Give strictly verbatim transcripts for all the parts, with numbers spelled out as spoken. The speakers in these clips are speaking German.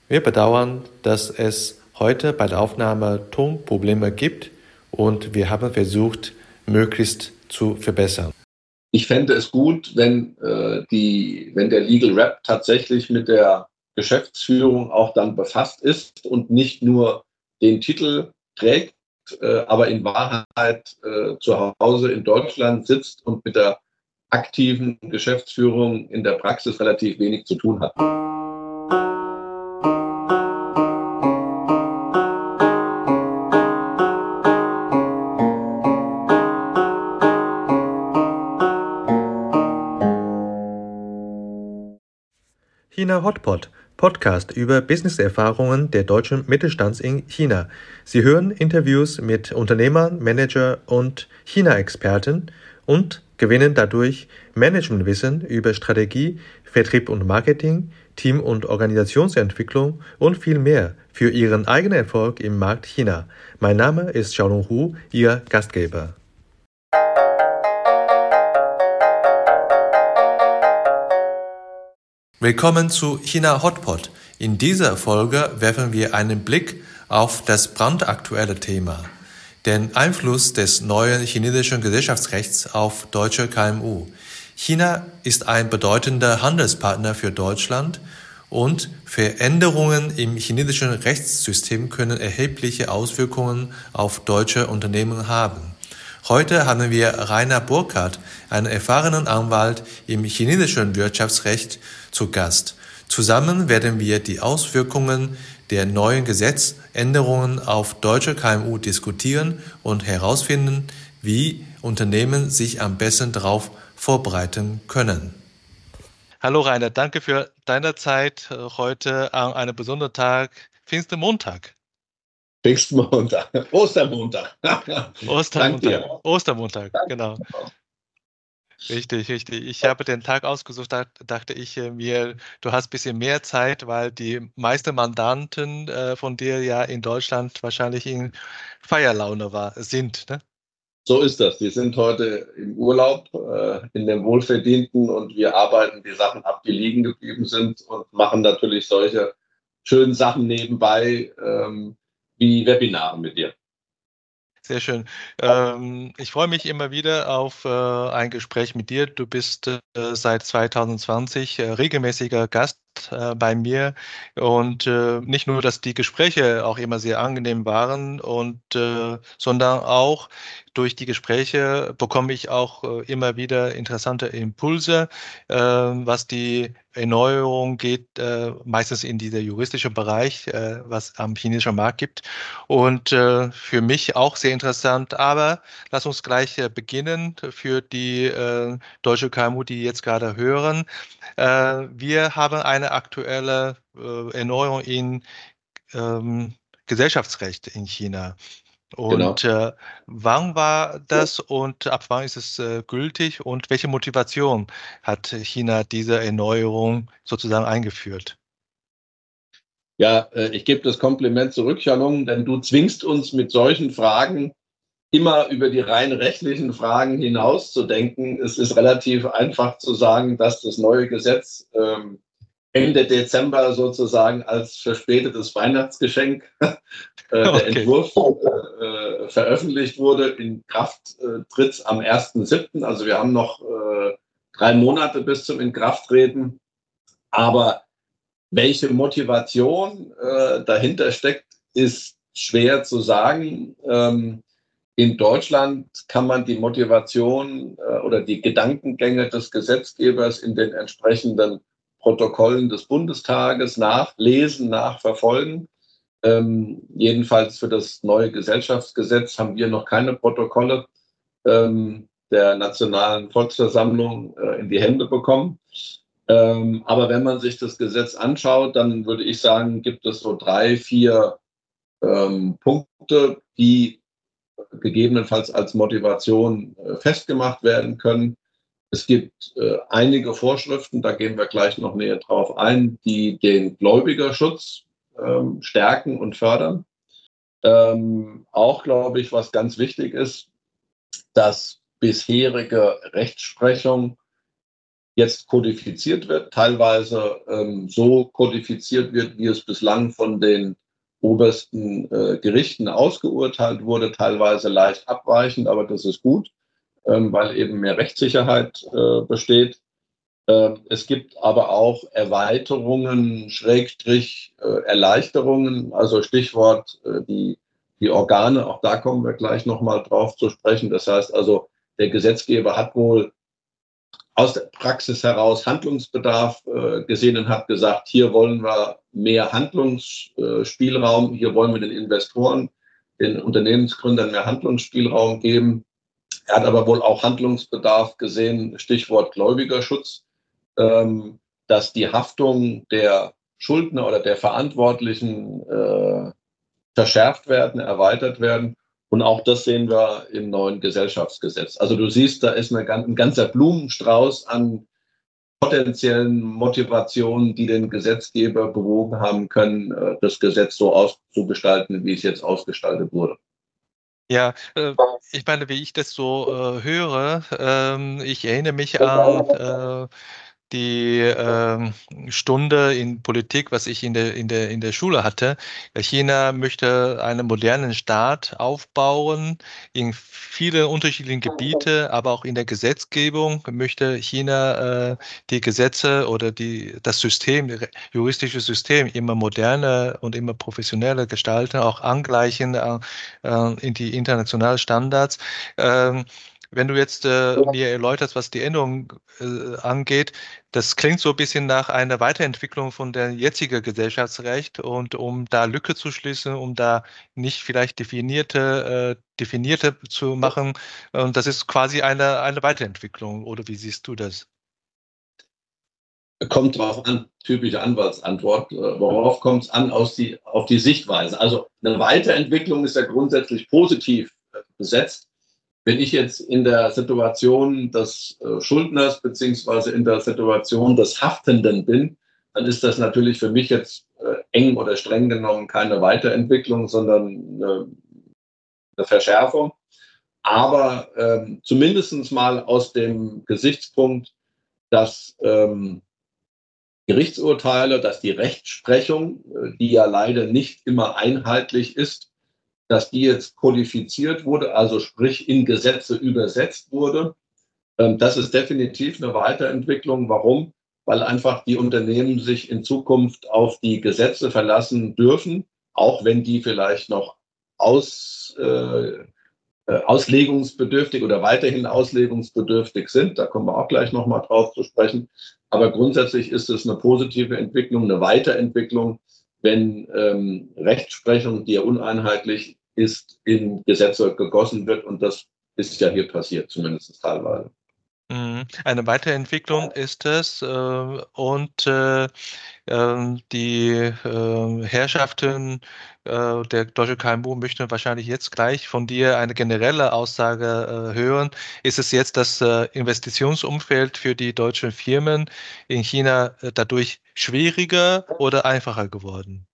Wir bedauern, dass es heute bei der Aufnahme Tonprobleme gibt und wir haben versucht, möglichst zu verbessern. Ich fände es gut, wenn, äh, die, wenn der Legal Rep tatsächlich mit der Geschäftsführung auch dann befasst ist und nicht nur den Titel trägt, äh, aber in Wahrheit äh, zu Hause in Deutschland sitzt und mit der aktiven Geschäftsführung in der Praxis relativ wenig zu tun hat. China Hotpot, Podcast über Businesserfahrungen der deutschen Mittelstands in China. Sie hören Interviews mit Unternehmern, Manager und China-Experten und gewinnen dadurch Managementwissen über Strategie, Vertrieb und Marketing, Team- und Organisationsentwicklung und viel mehr für ihren eigenen Erfolg im Markt China. Mein Name ist Xiaolong Hu, Ihr Gastgeber. Willkommen zu China Hotpot. In dieser Folge werfen wir einen Blick auf das brandaktuelle Thema, den Einfluss des neuen chinesischen Gesellschaftsrechts auf deutsche K M U. China ist ein bedeutender Handelspartner für Deutschland und Veränderungen im chinesischen Rechtssystem können erhebliche Auswirkungen auf deutsche Unternehmen haben. Heute haben wir Rainer Burkhardt, einen erfahrenen Anwalt im chinesischen Wirtschaftsrecht, zu Gast. Zusammen werden wir die Auswirkungen der neuen Gesetzänderungen auf deutsche K M U diskutieren und herausfinden, wie Unternehmen sich am besten darauf vorbereiten können. Hallo Rainer, danke für deine Zeit heute an einem besonderen Tag, Pfingstmontag. Pfingstmontag, Ostermontag. Dank dir. Ostermontag, Ostermontag, genau. Richtig, richtig. Ich habe den Tag ausgesucht, da dachte ich äh, mir, du hast ein bisschen mehr Zeit, weil die meisten Mandanten äh, von dir ja in Deutschland wahrscheinlich in Feierlaune war, sind, ne? So ist das. Die sind heute im Urlaub, äh, in dem Wohlverdienten und wir arbeiten die Sachen ab, die liegen geblieben sind und machen natürlich solche schönen Sachen nebenbei, ähm, wie Webinare mit dir. Sehr schön. Ähm, ich freue mich immer wieder auf äh, ein Gespräch mit dir. Du bist äh, seit zwanzig zwanzig äh, regelmäßiger Gast äh, bei mir und äh, nicht nur, dass die Gespräche auch immer sehr angenehm waren und äh, sondern auch durch die Gespräche bekomme ich auch äh, immer wieder interessante Impulse, äh, was die Erneuerung geht, äh, meistens in dieser juristische Bereich, äh, was am chinesischen Markt gibt. Und äh, für mich auch sehr interessant. Aber lass uns gleich äh, beginnen für die äh, deutsche K M U, die jetzt gerade hören. Äh, wir haben eine aktuelle äh, Erneuerung in ähm, Gesellschaftsrecht in China. Genau. Und äh, wann war das und ab wann ist es äh, gültig und welche Motivation hat China diese Erneuerung sozusagen eingeführt? Ja, äh, ich gebe das Kompliment zurück, Shalom, denn du zwingst uns mit solchen Fragen immer über die rein rechtlichen Fragen hinaus zu denken. Es ist relativ einfach zu sagen, dass das neue Gesetz ähm, Ende Dezember sozusagen als verspätetes Weihnachtsgeschenk äh, der Okay. Entwurf äh, veröffentlicht wurde. In Kraft äh, tritt am ersten siebten Also wir haben noch äh, drei Monate bis zum Inkrafttreten. Aber welche Motivation äh, dahinter steckt, ist schwer zu sagen. Ähm, in Deutschland kann man die Motivation äh, oder die Gedankengänge des Gesetzgebers in den entsprechenden Protokollen des Bundestages nachlesen, nachverfolgen. Ähm, jedenfalls für das neue Gesellschaftsgesetz haben wir noch keine Protokolle ähm, der Nationalen Volksversammlung äh, in die Hände bekommen. Ähm, aber wenn man sich das Gesetz anschaut, dann würde ich sagen, gibt es so drei, vier ähm, Punkte, die gegebenenfalls als Motivation äh, festgemacht werden können. Es gibt äh, einige Vorschriften, da gehen wir gleich noch näher drauf ein, die den Gläubigerschutz ähm, stärken und fördern. Ähm, auch glaube ich, was ganz wichtig ist, dass bisherige Rechtsprechung jetzt kodifiziert wird, teilweise ähm, so kodifiziert wird, wie es bislang von den obersten äh, Gerichten ausgeurteilt wurde, teilweise leicht abweichend, aber das ist gut, ähm, weil eben mehr Rechtssicherheit äh, besteht. Äh, es gibt aber auch Erweiterungen, Schrägstrich, äh, Erleichterungen, also Stichwort äh, die, die Organe, auch da kommen wir gleich nochmal drauf zu sprechen. Das heißt also, der Gesetzgeber hat wohl aus der Praxis heraus Handlungsbedarf äh, gesehen und hat gesagt, hier wollen wir mehr Handlungsspielraum, hier wollen wir den Investoren, den Unternehmensgründern mehr Handlungsspielraum geben. Er hat aber wohl auch Handlungsbedarf gesehen, Stichwort Gläubigerschutz, ähm, dass die Haftung der Schuldner oder der Verantwortlichen äh, verschärft werden, erweitert werden. Und auch das sehen wir im neuen Gesellschaftsgesetz. Also du siehst, da ist eine, ein ganzer Blumenstrauß an potenziellen Motivationen, die den Gesetzgeber bewogen haben können, das Gesetz so auszugestalten, wie es jetzt ausgestaltet wurde. Ja, äh, ich meine, wie ich das so äh, höre, ähm, ich erinnere mich an äh, die ähm, Stunde in Politik, was ich in der, in der, in der Schule hatte. China möchte einen modernen Staat aufbauen in viele unterschiedlichen Gebiete, aber auch in der Gesetzgebung möchte China äh, die Gesetze oder die, das System, das juristische System immer moderner und immer professioneller gestalten, auch angleichen äh, in die internationalen Standards. Ähm, wenn du jetzt äh, mir erläuterst, was die Änderung äh, angeht, das klingt so ein bisschen nach einer Weiterentwicklung von der jetzigen Gesellschaftsrecht und um da Lücke zu schließen, um da nicht vielleicht definierte, äh, definierte zu machen. Und das ist quasi eine, eine Weiterentwicklung, oder wie siehst du das? Kommt drauf an, typische Anwaltsantwort. Worauf kommt es an? Aus die, auf die Sichtweise. Also eine Weiterentwicklung ist ja grundsätzlich positiv besetzt. Wenn ich jetzt in der Situation des äh, Schuldners beziehungsweise in der Situation des Haftenden bin, dann ist das natürlich für mich jetzt äh, eng oder streng genommen keine Weiterentwicklung, sondern eine, eine Verschärfung. Aber ähm, zumindest mal aus dem Gesichtspunkt, dass ähm, Gerichtsurteile, dass die Rechtsprechung, äh, die ja leider nicht immer einheitlich ist, dass die jetzt kodifiziert wurde, also sprich in Gesetze übersetzt wurde. Ähm, das ist definitiv eine Weiterentwicklung. Warum? Weil einfach die Unternehmen sich in Zukunft auf die Gesetze verlassen dürfen, auch wenn die vielleicht noch aus, äh, auslegungsbedürftig oder weiterhin auslegungsbedürftig sind. Da kommen wir auch gleich nochmal drauf zu sprechen. Aber grundsätzlich ist es eine positive Entwicklung, eine Weiterentwicklung, wenn ähm, Rechtsprechung, die ja uneinheitlich ist, in Gesetze gegossen wird. Und das ist ja hier passiert, zumindest teilweise. Eine Weiterentwicklung ist es äh, und äh, äh, die äh, Herrschaften äh, der Deutsche K M U möchten wahrscheinlich jetzt gleich von dir eine generelle Aussage äh, hören. Ist es jetzt das äh, Investitionsumfeld für die deutschen Firmen in China äh, dadurch schwieriger oder einfacher geworden?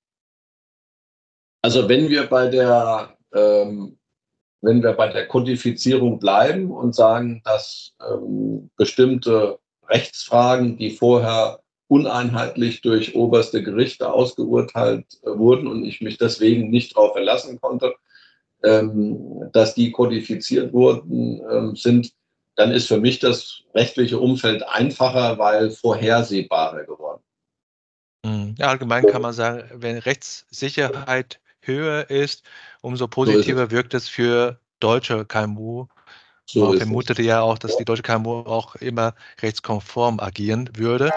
Also wenn wir bei der ähm, wenn wir bei der Kodifizierung bleiben und sagen, dass ähm, bestimmte Rechtsfragen, die vorher uneinheitlich durch oberste Gerichte ausgeurteilt äh, wurden und ich mich deswegen nicht darauf verlassen konnte, ähm, dass die kodifiziert wurden, ähm, sind, dann ist für mich das rechtliche Umfeld einfacher, weil vorhersehbarer geworden. Ja, allgemein kann man sagen, wenn Rechtssicherheit höher ist, umso So ist es. positiver wirkt es für deutsche K M U. So Man ist es. vermutete ja auch, dass die deutsche K M U auch immer rechtskonform agieren würde.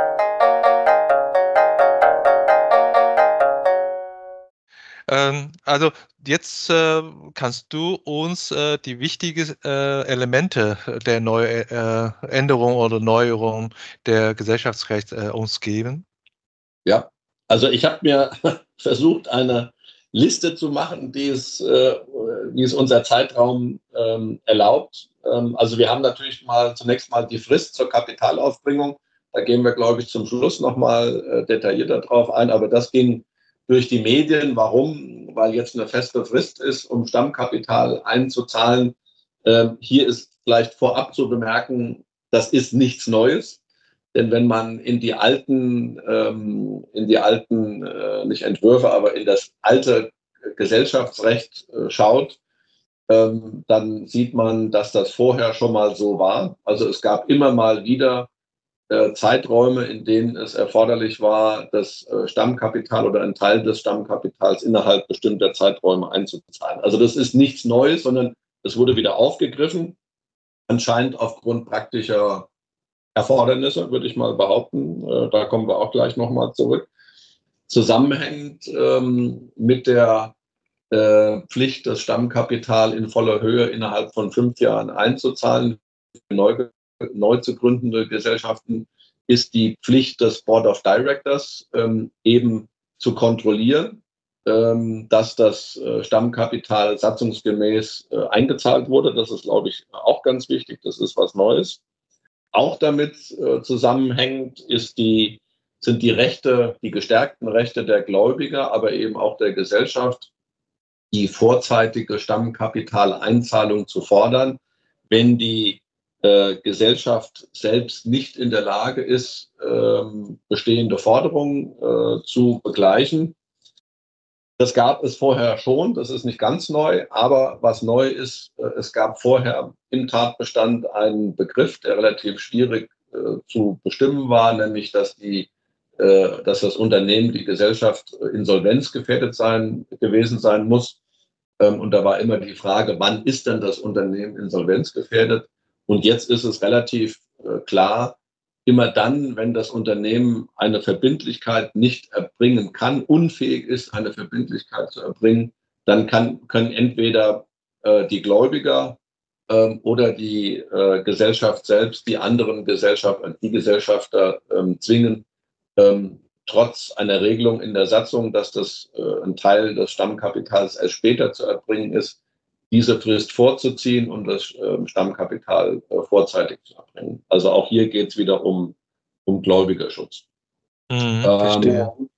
Ähm, also jetzt äh, kannst du uns äh, die wichtigen äh, Elemente der Neu äh, Änderung oder Neuerung der Gesellschaftsrecht äh, uns geben. Ja, also ich habe mir versucht, eine Liste zu machen, die es, äh, wie es unser Zeitraum ähm, erlaubt. Ähm, also wir haben natürlich mal zunächst mal die Frist zur Kapitalaufbringung. Da gehen wir, glaube ich, zum Schluss nochmal äh, detaillierter drauf ein. Aber das ging durch die Medien. Warum? Weil jetzt eine feste Frist ist, um Stammkapital einzuzahlen. Ähm, hier ist vielleicht vorab zu bemerken, das ist nichts Neues. Denn wenn man in die alten, ähm, in die alten, äh, nicht Entwürfe, aber in das alte Gesellschaftsrecht äh, schaut, ähm, dann sieht man, dass das vorher schon mal so war. Also es gab immer mal wieder äh, Zeiträume, in denen es erforderlich war, das äh, Stammkapital oder ein Teil des Stammkapitals innerhalb bestimmter Zeiträume einzuzahlen. Also das ist nichts Neues, sondern es wurde wieder aufgegriffen, anscheinend aufgrund praktischer Erfordernisse, würde ich mal behaupten. Äh, da kommen wir auch gleich nochmal zurück. Zusammenhängend ähm, mit der äh, Pflicht, das Stammkapital in voller Höhe innerhalb von fünf Jahren einzuzahlen. Neu, neu zu gründende Gesellschaften ist die Pflicht des Board of Directors ähm, eben zu kontrollieren, ähm, dass das äh, Stammkapital satzungsgemäß äh, eingezahlt wurde. Das ist, glaube ich, auch ganz wichtig. Das ist was Neues. Auch damit äh, zusammenhängend ist die, sind die Rechte, die gestärkten Rechte der Gläubiger, aber eben auch der Gesellschaft, die vorzeitige Stammkapitaleinzahlung zu fordern, wenn die äh, Gesellschaft selbst nicht in der Lage ist, ähm, bestehende Forderungen äh, zu begleichen. Das gab es vorher schon, das ist nicht ganz neu, aber was neu ist, äh, es gab vorher im Tatbestand einen Begriff, der relativ schwierig äh, zu bestimmen war, nämlich dass die äh, dass das Unternehmen, die Gesellschaft insolvenzgefährdet sein, gewesen sein muss. Und da war immer die Frage, wann ist denn das Unternehmen insolvenzgefährdet? Und jetzt ist es relativ äh, klar, immer dann, wenn das Unternehmen eine Verbindlichkeit nicht erbringen kann, unfähig ist, eine Verbindlichkeit zu erbringen, dann kann, können entweder äh, die Gläubiger äh, oder die äh, Gesellschaft selbst die anderen Gesellschafter, die Gesellschafter äh, zwingen, ähm, trotz einer Regelung in der Satzung, dass das äh, ein Teil des Stammkapitals erst später zu erbringen ist, diese Frist vorzuziehen und das äh, Stammkapital äh, vorzeitig zu erbringen. Also auch hier geht es wieder um, um Gläubigerschutz. Mhm, verstehe. Ähm,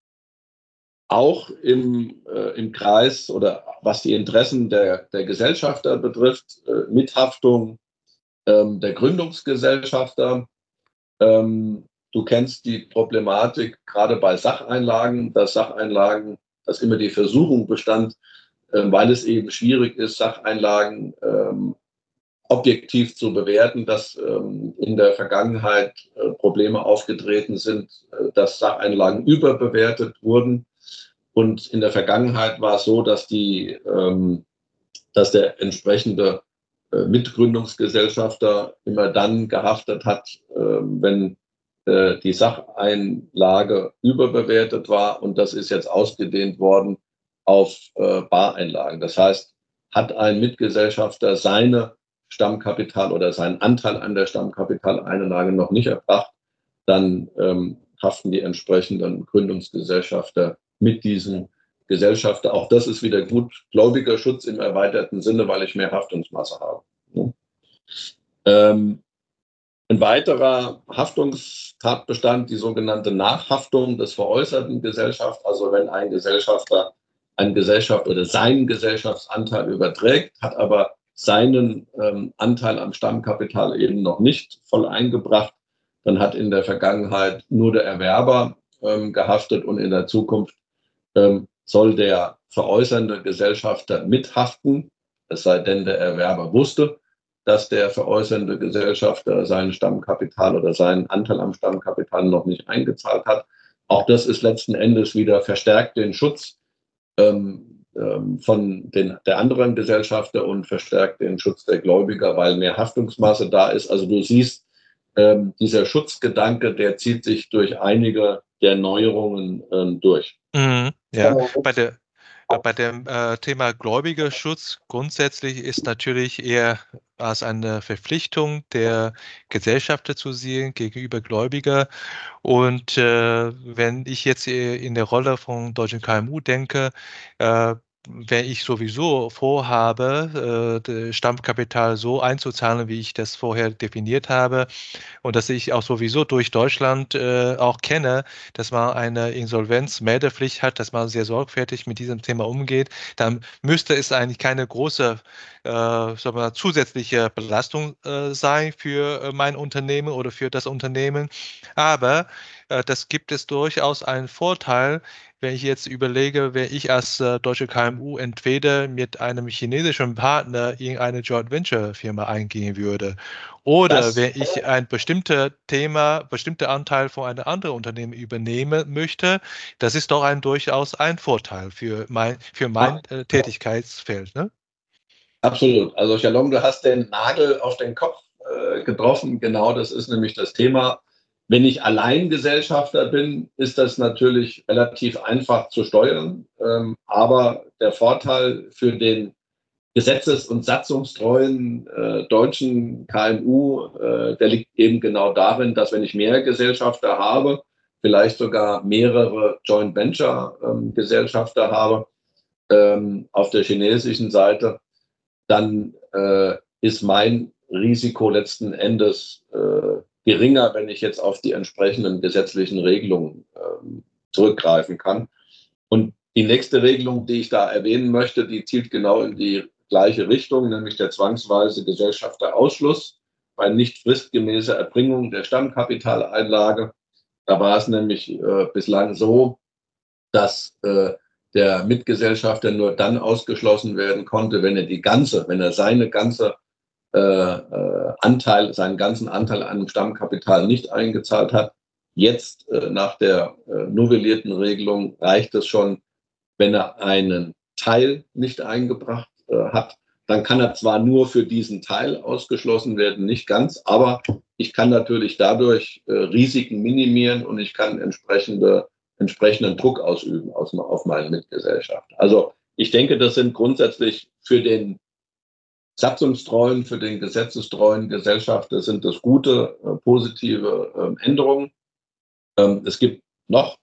auch im, äh, im Kreis oder was die Interessen der, der Gesellschafter betrifft, äh, Mithaftung ähm, der Gründungsgesellschafter. Ähm, Du kennst die Problematik gerade bei Sacheinlagen, dass Sacheinlagen, dass immer die Versuchung bestand, äh, weil es eben schwierig ist, Sacheinlagen ähm, objektiv zu bewerten, dass ähm, in der Vergangenheit äh, Probleme aufgetreten sind, äh, dass Sacheinlagen überbewertet wurden. Und in der Vergangenheit war es so, dass, die, ähm, dass der entsprechende äh, Mitgründungsgesellschafter immer dann gehaftet hat, äh, wenn die Sacheinlage überbewertet war, und das ist jetzt ausgedehnt worden auf äh, Bareinlagen. Das heißt, hat ein Mitgesellschafter seine Stammkapital oder seinen Anteil an der Stammkapitaleinlage noch nicht erbracht, dann ähm, haften die entsprechenden Gründungsgesellschafter mit diesen Gesellschafter. Auch das ist wieder gut Gläubigerschutz im erweiterten Sinne, weil ich mehr Haftungsmasse habe. Ja. Ähm, Ein weiterer Haftungstatbestand, die sogenannte Nachhaftung des veräußerten Gesellschafts, also wenn ein Gesellschafter eine Gesellschaft oder seinen Gesellschaftsanteil überträgt, hat aber seinen ähm, Anteil am Stammkapital eben noch nicht voll eingebracht, dann hat in der Vergangenheit nur der Erwerber ähm, gehaftet und in der Zukunft ähm, soll der veräußernde Gesellschafter mithaften, es sei denn, der Erwerber wusste, dass der veräußernde Gesellschafter sein Stammkapital oder seinen Anteil am Stammkapital noch nicht eingezahlt hat. Auch das ist letzten Endes wieder verstärkt den Schutz ähm, ähm, von den, der anderen Gesellschafter und verstärkt den Schutz der Gläubiger, weil mehr Haftungsmasse da ist. Also du siehst, ähm, dieser Schutzgedanke, der zieht sich durch einige der Neuerungen ähm, durch. Mhm, ja, bei der Bei dem äh, Thema Gläubigerschutz grundsätzlich ist natürlich eher als eine Verpflichtung der Gesellschafter zu sehen gegenüber Gläubiger. Und äh, wenn ich jetzt in der Rolle von Deutschen K M U denke, äh, wenn ich sowieso vorhabe, äh, das Stammkapital so einzuzahlen, wie ich das vorher definiert habe, und dass ich auch sowieso durch Deutschland äh, auch kenne, dass man eine Insolvenzmeldepflicht hat, dass man sehr sorgfältig mit diesem Thema umgeht, dann müsste es eigentlich keine große äh, sagen wir mal, zusätzliche Belastung äh, sein für äh, mein Unternehmen oder für das Unternehmen. Aber äh, das gibt es durchaus einen Vorteil, wenn ich jetzt überlege, wenn ich als äh, deutsche K M U entweder mit einem chinesischen Partner in eine Joint Venture Firma eingehen würde oder Das wenn ich ein bestimmtes Thema, bestimmter Anteil von einem anderen Unternehmen übernehmen möchte, das ist doch ein durchaus ein Vorteil für mein, für mein ab, äh, Tätigkeitsfeld, ne? absolut. Also Shalom, du hast den Nagel auf den Kopf äh, getroffen. Genau, das ist nämlich das Thema. Wenn ich Alleingesellschafter bin, ist das natürlich relativ einfach zu steuern. Ähm, aber der Vorteil für den gesetzes- und satzungstreuen äh, deutschen K M U, äh, der liegt eben genau darin, dass wenn ich mehr Gesellschafter habe, vielleicht sogar mehrere Joint Venture ähm, Gesellschafter habe ähm, auf der chinesischen Seite, dann äh, ist mein Risiko letzten Endes äh, geringer, wenn ich jetzt auf die entsprechenden gesetzlichen Regelungen ähm, zurückgreifen kann. Und die nächste Regelung, die ich da erwähnen möchte, die zielt genau in die gleiche Richtung, nämlich der zwangsweise Gesellschafterausschluss bei nicht fristgemäßer Erbringung der Stammkapitaleinlage. Da war es nämlich äh, bislang so, dass äh, der Mitgesellschafter nur dann ausgeschlossen werden konnte, wenn er die ganze, wenn er seine ganze äh, äh, Anteil, seinen ganzen Anteil an dem Stammkapital nicht eingezahlt hat. Jetzt äh, nach der äh, novellierten Regelung reicht es schon, wenn er einen Teil nicht eingebracht äh, hat. Dann kann er zwar nur für diesen Teil ausgeschlossen werden, nicht ganz, aber ich kann natürlich dadurch äh, Risiken minimieren und ich kann entsprechende, entsprechenden Druck ausüben aus, auf meine Mitgesellschaft. Also ich denke, das sind grundsätzlich für den satzungstreuen, für den gesetzestreuen Gesellschafter sind das gute, äh, positive äh, Änderungen. Ähm, es gibt noch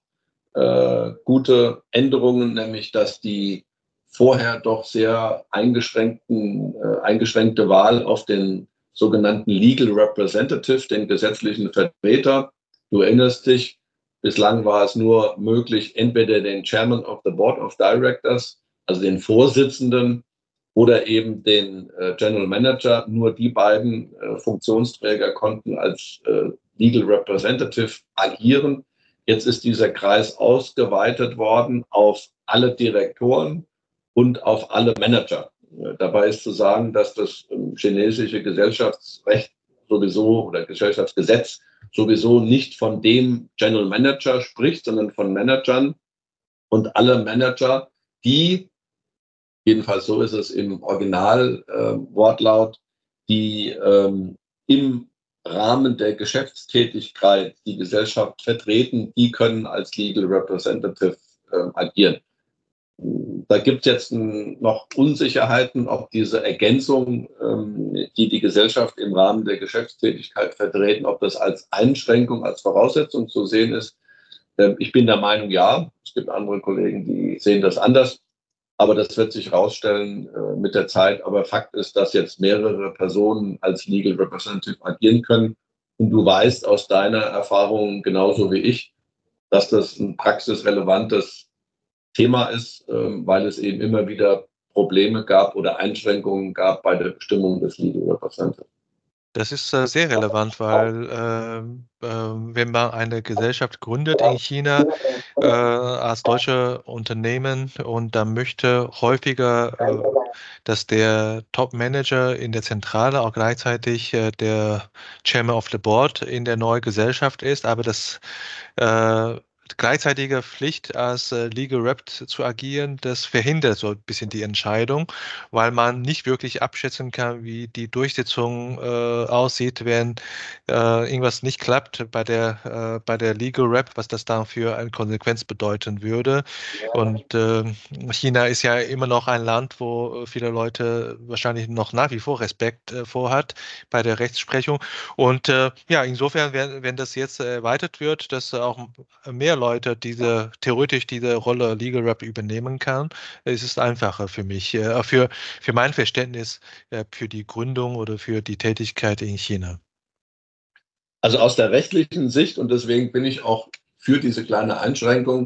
äh, gute Änderungen, nämlich dass die vorher doch sehr eingeschränkten, äh, eingeschränkte Wahl auf den sogenannten Legal Representative, den gesetzlichen Vertreter. Du erinnerst dich, bislang war es nur möglich, entweder den Chairman of the Board of Directors, also den Vorsitzenden, oder eben den äh, General Manager. Nur die beiden äh, Funktionsträger konnten als äh, Legal Representative agieren. Jetzt ist dieser Kreis ausgeweitet worden auf alle Direktoren und auf alle Manager. Dabei ist zu sagen, dass das chinesische Gesellschaftsrecht sowieso oder Gesellschaftsgesetz sowieso nicht von dem General Manager spricht, sondern von Managern. Und alle Manager, die, jedenfalls so ist es im Originalwortlaut, äh, die ähm, im Rahmen der Geschäftstätigkeit die Gesellschaft vertreten, die können als Legal Representative äh, agieren. Da gibt es jetzt noch Unsicherheiten, ob diese Ergänzung, ähm, die die Gesellschaft im Rahmen der Geschäftstätigkeit vertreten, ob das als Einschränkung, als Voraussetzung zu sehen ist. Ähm, ich bin der Meinung, ja. Es gibt andere Kollegen, die sehen das anders. Aber das wird sich herausstellen äh, mit der Zeit. Aber Fakt ist, dass jetzt mehrere Personen als Legal Representative agieren können. Und du weißt aus deiner Erfahrung genauso wie ich, dass das ein praxisrelevantes Thema ist, ähm, weil es eben immer wieder Probleme gab oder Einschränkungen gab bei der Bestimmung des Legal Representative. Das ist äh, sehr relevant, weil ähm, ähm, wenn man eine Gesellschaft gründet in China äh, als deutsche Unternehmen und dann möchte häufiger, äh, dass der Top-Manager in der Zentrale auch gleichzeitig äh, der Chairman of the Board in der neuen Gesellschaft ist, aber das äh, gleichzeitige Pflicht als äh, Legal Rep zu agieren, das verhindert so ein bisschen die Entscheidung, weil man nicht wirklich abschätzen kann, wie die Durchsetzung äh, aussieht, wenn äh, irgendwas nicht klappt bei der, äh, bei der Legal Rep, was das dann für eine Konsequenz bedeuten würde. Und äh, China ist ja immer noch ein Land, wo viele Leute wahrscheinlich noch nach wie vor Respekt äh, vorhat bei der Rechtsprechung. Und äh, ja, insofern, wenn, wenn das jetzt erweitert wird, dass auch mehr mehr Leute diese theoretisch diese Rolle Legal Rep übernehmen kann, ist es einfacher für mich, äh, für, für mein Verständnis, äh, für die Gründung oder für die Tätigkeit in China. Also aus der rechtlichen Sicht, und deswegen bin ich auch für diese kleine Einschränkung,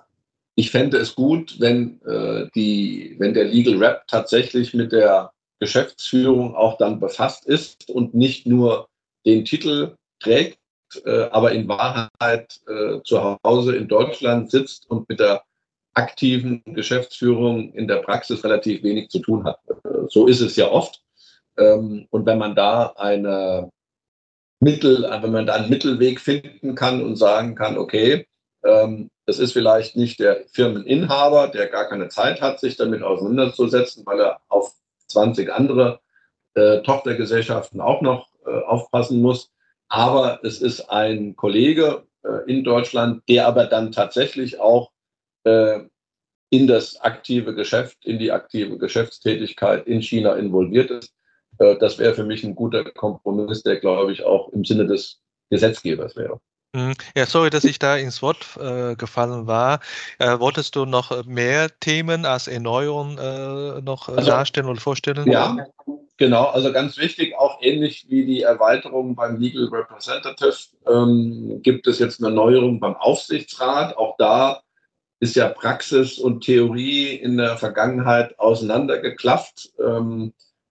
ich fände es gut, wenn, äh, die, wenn der Legal Rep tatsächlich mit der Geschäftsführung auch dann befasst ist und nicht nur den Titel trägt, äh, aber in Wahrheit äh, zu Hause in Deutschland sitzt und mit der aktiven Geschäftsführung in der Praxis relativ wenig zu tun hat. Äh, so ist es ja oft. Ähm, und wenn man da eine Mittel, wenn man da einen Mittelweg finden kann und sagen kann, okay, ähm, das ist vielleicht nicht der Firmeninhaber, der gar keine Zeit hat, sich damit auseinanderzusetzen, weil er auf zwanzig andere äh, Tochtergesellschaften auch noch äh, aufpassen muss. Aber es ist ein Kollege äh, in Deutschland, der aber dann tatsächlich auch äh, in das aktive Geschäft, in die aktive Geschäftstätigkeit in China involviert ist. Äh, das wäre für mich ein guter Kompromiss, der, glaube ich, auch im Sinne des Gesetzgebers wäre. Ja, sorry, dass ich da ins Wort äh, gefallen war. Äh, wolltest du noch mehr Themen als Erneuerung äh, noch Also, darstellen oder vorstellen? Ja, genau. Also ganz wichtig, auch ähnlich wie die Erweiterung beim Legal Representative, ähm, gibt es jetzt eine Neuerung beim Aufsichtsrat. Auch da ist ja Praxis und Theorie in der Vergangenheit auseinandergeklafft. Ähm,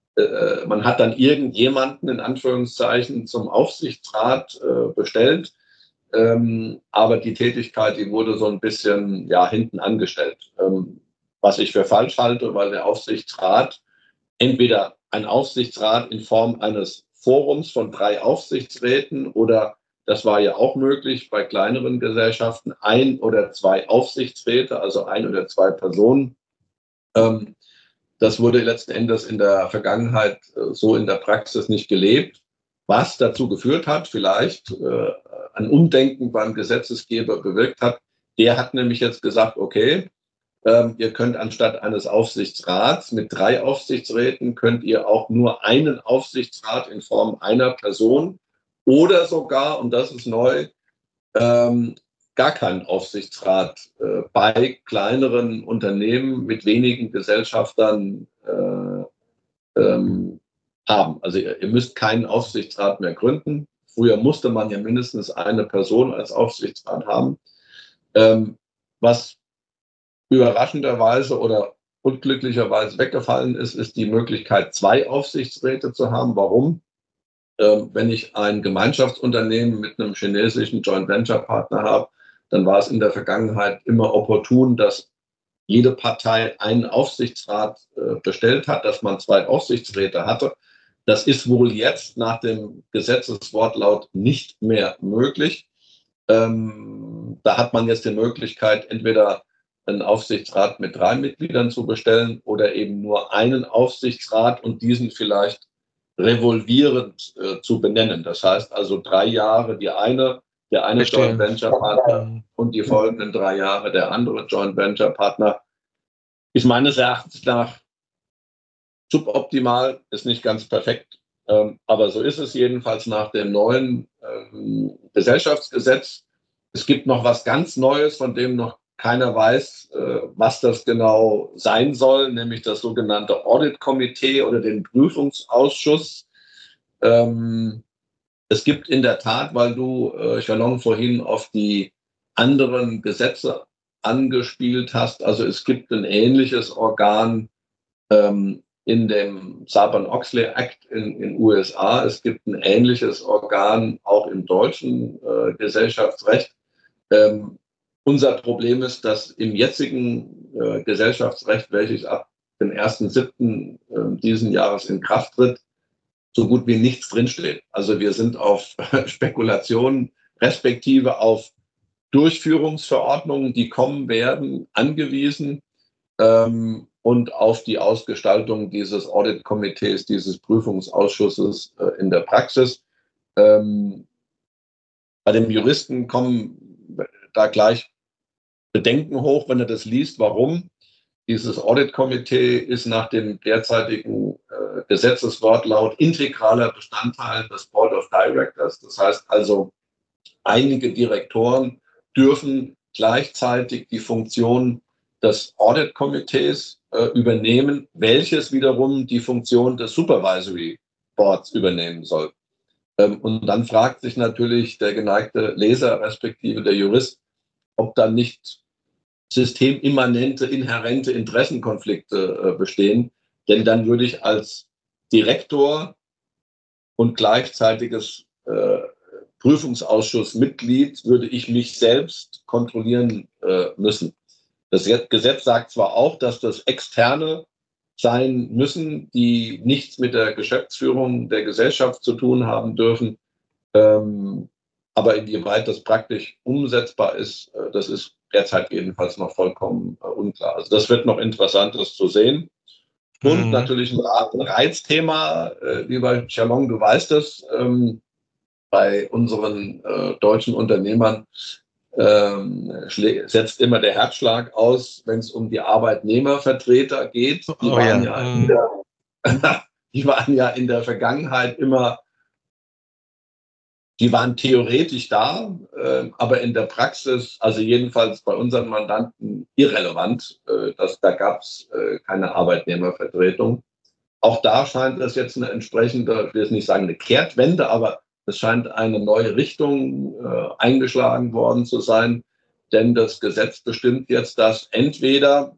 äh, man hat dann irgendjemanden in Anführungszeichen zum Aufsichtsrat äh, bestellt. Ähm, aber die Tätigkeit, die wurde so ein bisschen ja, hinten angestellt. Ähm, was ich für falsch halte, weil der Aufsichtsrat entweder ein Aufsichtsrat in Form eines Forums von drei Aufsichtsräten oder, das war ja auch möglich bei kleineren Gesellschaften, ein oder zwei Aufsichtsräte, also ein oder zwei Personen. Ähm, das wurde letzten Endes in der Vergangenheit äh, so in der Praxis nicht gelebt, was dazu geführt hat, vielleicht äh, ein Umdenken beim Gesetzesgeber bewirkt hat. Der hat nämlich jetzt gesagt, okay, ähm, ihr könnt anstatt eines Aufsichtsrats mit drei Aufsichtsräten, könnt ihr auch nur einen Aufsichtsrat in Form einer Person oder sogar, und das ist neu, ähm, gar keinen Aufsichtsrat äh, bei kleineren Unternehmen mit wenigen Gesellschaftern äh, ähm, haben. Also ihr, ihr müsst keinen Aufsichtsrat mehr gründen. Früher musste man ja mindestens eine Person als Aufsichtsrat haben. Ähm, was überraschenderweise oder unglücklicherweise weggefallen ist, ist die Möglichkeit, zwei Aufsichtsräte zu haben. Warum? Ähm, wenn ich ein Gemeinschaftsunternehmen mit einem chinesischen Joint Venture Partner habe, dann war es in der Vergangenheit immer opportun, dass jede Partei einen Aufsichtsrat äh, bestellt hat, dass man zwei Aufsichtsräte hatte. Das ist wohl jetzt nach dem Gesetzeswortlaut nicht mehr möglich. Ähm, da hat man jetzt die Möglichkeit, entweder einen Aufsichtsrat mit drei Mitgliedern zu bestellen oder eben nur einen Aufsichtsrat und diesen vielleicht revolvierend äh, zu benennen. Das heißt also drei Jahre die eine, der eine Joint Venture Partner mhm. und die folgenden drei Jahre der andere Joint Venture Partner. Ist meines Erachtens nach suboptimal, ist nicht ganz perfekt, ähm, aber so ist es jedenfalls nach dem neuen ähm, Gesellschaftsgesetz. Es gibt noch was ganz Neues, von dem noch keiner weiß, äh, was das genau sein soll, nämlich das sogenannte Audit-Komitee oder den Prüfungsausschuss. Ähm, es gibt in der Tat, weil du, äh, Shalom, vorhin auf die anderen Gesetze angespielt hast, also es gibt ein ähnliches Organ ähm, in dem Sarbanes-Oxley Act in den U S A. Es gibt ein ähnliches Organ auch im deutschen äh, Gesellschaftsrecht. Ähm, unser Problem ist, dass im jetzigen äh, Gesellschaftsrecht, welches ab dem ersten siebten Äh, diesen Jahres in Kraft tritt, so gut wie nichts drinsteht. Also wir sind auf Spekulationen respektive auf Durchführungsverordnungen, die kommen werden, angewiesen ähm, und auf die Ausgestaltung dieses Audit-Komitees, dieses Prüfungsausschusses äh, in der Praxis. Ähm, bei dem Juristen kommen da gleich Bedenken hoch, wenn er das liest. Warum? Dieses Audit-Komitee ist nach dem derzeitigen äh, Gesetzeswortlaut integraler Bestandteil des Board of Directors. Das heißt also, einige Direktoren dürfen gleichzeitig die Funktion des Audit-Komitees äh, übernehmen, welches wiederum die Funktion des Supervisory Boards übernehmen soll. Ähm, und dann fragt sich natürlich der geneigte Leser, respektive der Jurist, ob dann nicht systemimmanente, inhärente Interessenkonflikte äh, bestehen. Denn dann würde ich als Direktor und gleichzeitiges äh, Prüfungsausschussmitglied, würde ich mich selbst kontrollieren äh, müssen. Das Gesetz sagt zwar auch, dass das Externe sein müssen, die nichts mit der Geschäftsführung der Gesellschaft zu tun haben dürfen. Ähm, aber inwieweit das praktisch umsetzbar ist, äh, das ist derzeit jedenfalls noch vollkommen äh, unklar. Also das wird noch Interessantes zu sehen. Und mhm. natürlich ein Reizthema, äh, lieber Chalon, du weißt es, ähm, bei unseren äh, deutschen Unternehmern ähm, setzt immer der Herzschlag aus, wenn es um die Arbeitnehmervertreter geht. Die, oh, waren ja. Ja in der, die waren ja in der Vergangenheit immer, die waren theoretisch da, äh, aber in der Praxis, also jedenfalls bei unseren Mandanten, irrelevant. Äh, dass, da gab es äh, keine Arbeitnehmervertretung. Auch da scheint es jetzt eine entsprechende, ich will jetzt nicht sagen eine Kehrtwende, aber es scheint eine neue Richtung äh, eingeschlagen worden zu sein, denn das Gesetz bestimmt jetzt, dass entweder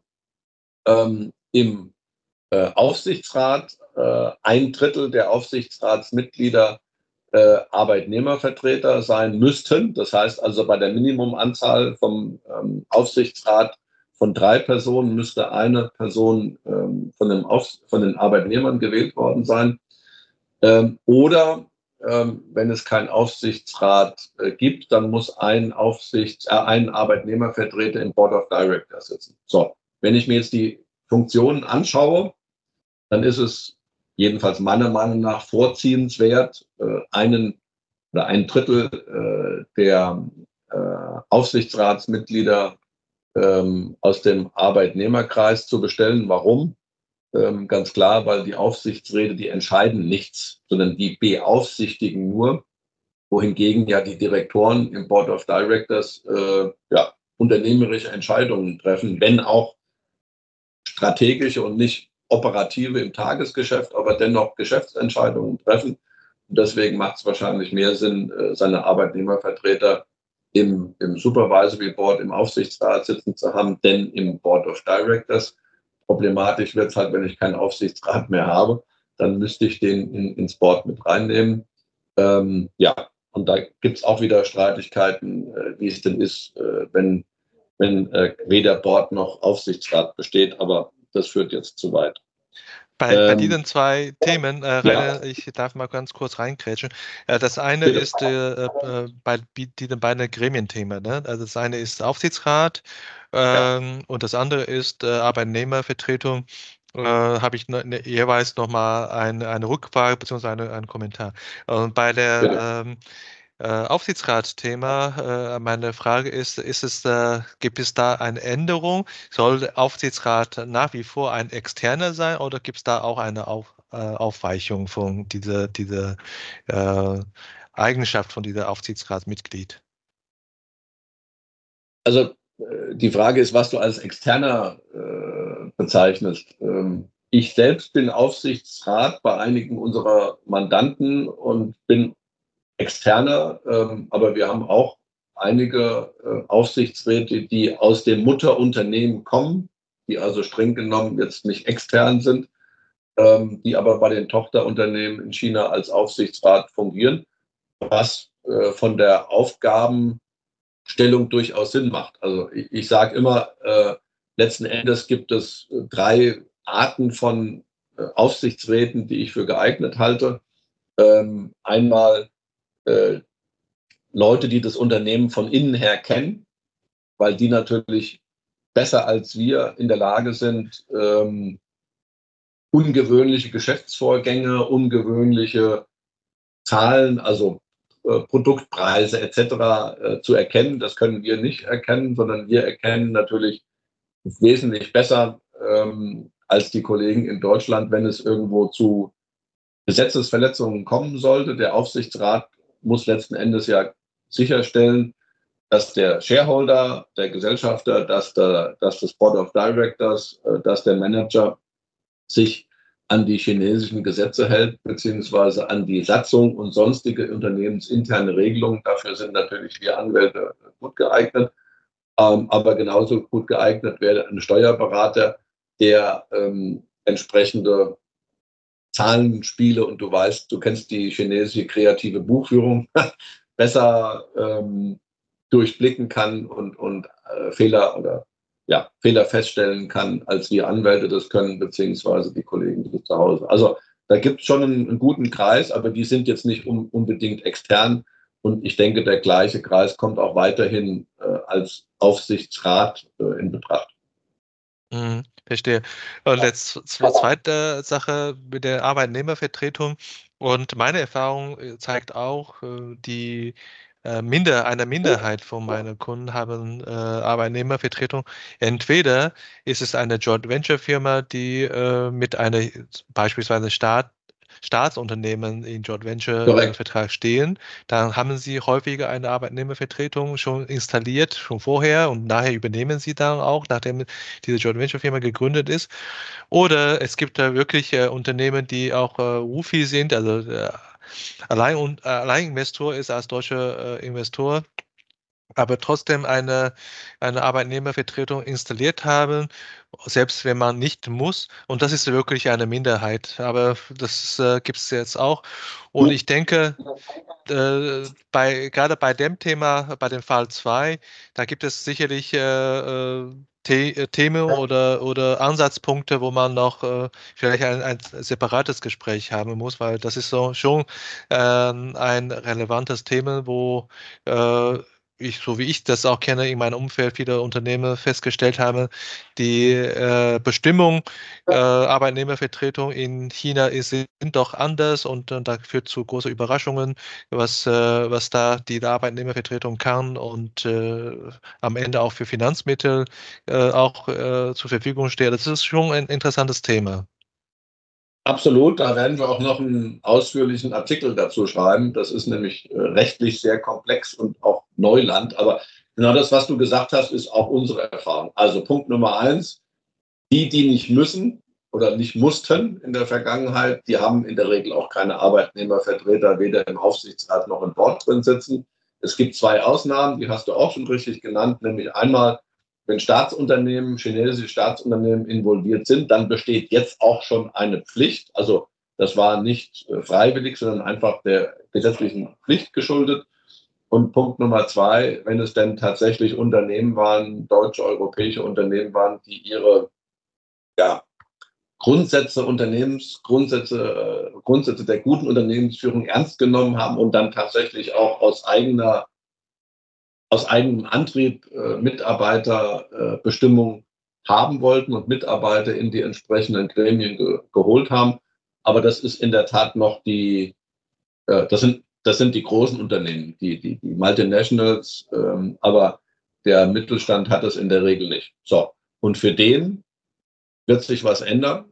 ähm, im äh, Aufsichtsrat äh, ein Drittel der Aufsichtsratsmitglieder äh, Arbeitnehmervertreter sein müssten. Das heißt also, bei der Minimumanzahl vom ähm, Aufsichtsrat von drei Personen müsste eine Person ähm, von, dem Auf, von den Arbeitnehmern gewählt worden sein. Ähm, oder ähm, wenn es keinen Aufsichtsrat äh, gibt, dann muss ein, Aufsichts-, äh, ein Arbeitnehmervertreter im Board of Directors sitzen. So, wenn ich mir jetzt die Funktionen anschaue, dann ist es jedenfalls meiner Meinung nach vorziehenswert, äh, einen oder ein Drittel äh, der äh, Aufsichtsratsmitglieder ähm, aus dem Arbeitnehmerkreis zu bestellen. Warum? Ähm, ganz klar, weil die Aufsichtsräte, die entscheiden nichts, sondern die beaufsichtigen nur, wohingegen ja die Direktoren im Board of Directors äh, ja, unternehmerische Entscheidungen treffen, wenn auch strategische und nicht operative im Tagesgeschäft, aber dennoch Geschäftsentscheidungen treffen. Und deswegen macht es wahrscheinlich mehr Sinn, seine Arbeitnehmervertreter im, im Supervisory Board, im Aufsichtsrat sitzen zu haben, denn im Board of Directors. Problematisch wird es halt, wenn ich keinen Aufsichtsrat mehr habe, dann müsste ich den in, ins Board mit reinnehmen. Ähm, ja, und da gibt es auch wieder Streitigkeiten, äh, wie es denn ist, äh, wenn wenn äh, weder Board noch Aufsichtsrat besteht, aber das führt jetzt zu weit. Bei, ähm, bei diesen zwei Themen, äh, Rainer, ja. Ich darf mal ganz kurz reingrätschen. Äh, das eine Bitte. ist äh, äh, bei diesen beiden Gremienthemen. Ne? Also das eine ist Aufsichtsrat ähm, ja. und das andere ist äh, Arbeitnehmervertretung. Äh, habe ich ne, ne, jeweils nochmal eine, eine Rückfrage bzw. Eine, einen Kommentar. Und bei der ähm, äh, Aufsichtsrat-Thema, äh, meine Frage ist, ist es, äh, gibt es da eine Änderung? Soll der Aufsichtsrat nach wie vor ein externer sein oder gibt es da auch eine Auf, äh, Aufweichung von dieser, dieser äh, Eigenschaft von dieser Aufsichtsratsmitglied? Also äh, die Frage ist, was du als externer äh, bezeichnest. Ähm, ich selbst bin Aufsichtsrat bei einigen unserer Mandanten und bin externer, ähm, aber wir haben auch einige äh, Aufsichtsräte, die aus dem Mutterunternehmen kommen, die also streng genommen jetzt nicht extern sind, ähm, die aber bei den Tochterunternehmen in China als Aufsichtsrat fungieren, was äh, von der Aufgabenstellung durchaus Sinn macht. Also ich, ich sage immer, äh, letzten Endes gibt es drei Arten von äh, Aufsichtsräten, die ich für geeignet halte. Ähm, einmal äh, Leute, die das Unternehmen von innen her kennen, weil die natürlich besser als wir in der Lage sind, ähm, ungewöhnliche Geschäftsvorgänge, ungewöhnliche Zahlen, also äh, Produktpreise et cetera äh, zu erkennen. Das können wir nicht erkennen, sondern wir erkennen natürlich wesentlich besser ähm, als die Kollegen in Deutschland, wenn es irgendwo zu Gesetzesverletzungen kommen sollte. Der Aufsichtsrat muss letzten Endes ja sicherstellen, dass der Shareholder, der Gesellschafter, dass, der, dass das Board of Directors, dass der Manager sich an die chinesischen Gesetze hält, beziehungsweise an die Satzung und sonstige unternehmensinterne Regelungen. Dafür sind natürlich wir Anwälte gut geeignet. Ähm, aber genauso gut geeignet wäre ein Steuerberater, der ähm, entsprechende Zahlenspiele, und du weißt, du kennst die chinesische kreative Buchführung, besser ähm, durchblicken kann und, und äh, Fehler oder ja, Fehler feststellen kann, als wir Anwälte das können, beziehungsweise die Kollegen die zu Hause. Also da gibt es schon einen, einen guten Kreis, aber die sind jetzt nicht um, unbedingt extern. Und ich denke, der gleiche Kreis kommt auch weiterhin äh, als Aufsichtsrat äh, in Betracht. Mhm, verstehe. Und jetzt zur zweite Sache mit der Arbeitnehmervertretung. Und meine Erfahrung äh, zeigt auch, äh, die äh, Minder, eine Minderheit von meinen Kunden haben äh, Arbeitnehmervertretung. Entweder ist es eine Joint Venture Firma, die äh, mit einer beispielsweise Staat Staatsunternehmen in Joint Venture äh, Korrekt. Vertrag stehen, dann haben sie häufiger eine Arbeitnehmervertretung schon installiert, schon vorher, und nachher übernehmen sie dann auch, nachdem diese Joint Venture Firma gegründet ist. Oder es gibt da wirklich äh, Unternehmen, die auch äh, W U F I sind, also äh, Allein, und, äh, Alleininvestor ist als deutscher äh, Investor, aber trotzdem eine, eine Arbeitnehmervertretung installiert haben, selbst wenn man nicht muss. Und das ist wirklich eine Minderheit. Aber das äh, gibt es jetzt auch. Und ich denke, äh, bei, gerade bei dem Thema, bei dem Fall zwei, da gibt es sicherlich äh, äh, The äh, Themen oder, oder Ansatzpunkte, wo man noch äh, vielleicht ein, ein separates Gespräch haben muss, weil das ist so schon ähm, ein relevantes Thema, wo äh, ich, so wie ich das auch kenne, in meinem Umfeld viele Unternehmen festgestellt haben, die äh, Bestimmung äh, Arbeitnehmervertretung in China ist, sind doch anders, und äh, da führt zu großen Überraschungen, was, äh, was da die Arbeitnehmervertretung kann und äh, am Ende auch für Finanzmittel äh, auch äh, zur Verfügung steht. Das ist schon ein interessantes Thema. Absolut, da werden wir auch noch einen ausführlichen Artikel dazu schreiben. Das ist nämlich äh, rechtlich sehr komplex und auch Neuland. Aber genau das, was du gesagt hast, ist auch unsere Erfahrung. Also Punkt Nummer eins, die, die nicht müssen oder nicht mussten in der Vergangenheit, die haben in der Regel auch keine Arbeitnehmervertreter, weder im Aufsichtsrat noch im Board drin sitzen. Es gibt zwei Ausnahmen, die hast du auch schon richtig genannt, nämlich einmal, wenn Staatsunternehmen, chinesische Staatsunternehmen involviert sind, dann besteht jetzt auch schon eine Pflicht. Also das war nicht freiwillig, sondern einfach der gesetzlichen Pflicht geschuldet. Und Punkt Nummer zwei, wenn es denn tatsächlich Unternehmen waren, deutsche, europäische Unternehmen waren, die ihre ja, Grundsätze, Unternehmensgrundsätze, äh, Grundsätze der guten Unternehmensführung ernst genommen haben und dann tatsächlich auch aus eigener aus eigenem Antrieb äh, Mitarbeiterbestimmung äh, haben wollten und Mitarbeiter in die entsprechenden Gremien ge geholt haben. Aber das ist in der Tat noch die, äh, das sind, das sind die großen Unternehmen, die, die, die Multinationals, ähm, aber der Mittelstand hat es in der Regel nicht. So. Und für den wird sich was ändern.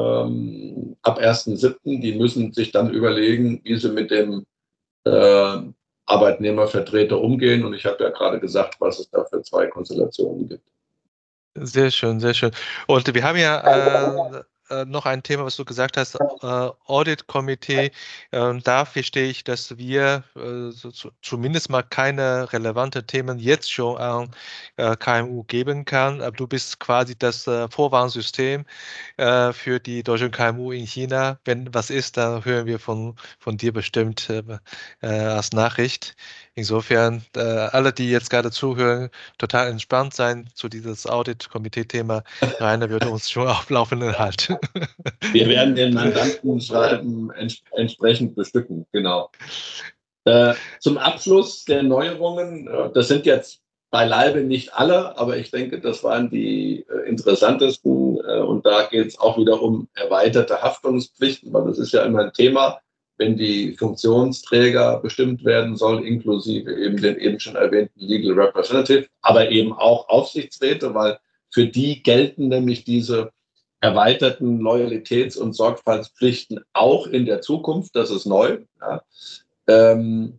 Ähm, ab ersten siebten Die müssen sich dann überlegen, wie sie mit dem äh, Arbeitnehmervertreter umgehen. Und ich habe ja gerade gesagt, was es da für zwei Konstellationen gibt. Sehr schön, sehr schön. Und wir haben ja äh, äh, noch ein Thema, was du gesagt hast, äh, Audit-Komitee. Ähm, da verstehe ich, dass wir äh, so, zu, zumindest mal keine relevanten Themen jetzt schon an äh, K M U geben kann. Aber du bist quasi das äh, Vorwarnsystem äh, für die deutschen K M U in China. Wenn was ist, dann hören wir von, von dir bestimmt äh, äh, als Nachricht. Insofern, äh, alle, die jetzt gerade zuhören, total entspannt sein zu dieses Audit-Komitee-Thema. Rainer wird uns schon auf Laufenden halten. Wir werden den Mandantenschreiben ents entsprechend bestücken, genau. Äh, zum Abschluss der Neuerungen, äh, das sind jetzt beileibe nicht alle, aber ich denke, das waren die äh, interessantesten. Äh, und da geht es auch wieder um erweiterte Haftungspflichten, weil das ist ja immer ein Thema, wenn die Funktionsträger bestimmt werden soll, inklusive eben den eben schon erwähnten Legal Representative, aber eben auch Aufsichtsräte, weil für die gelten nämlich diese erweiterten Loyalitäts- und Sorgfaltspflichten auch in der Zukunft. Das ist neu. Ja. Ähm,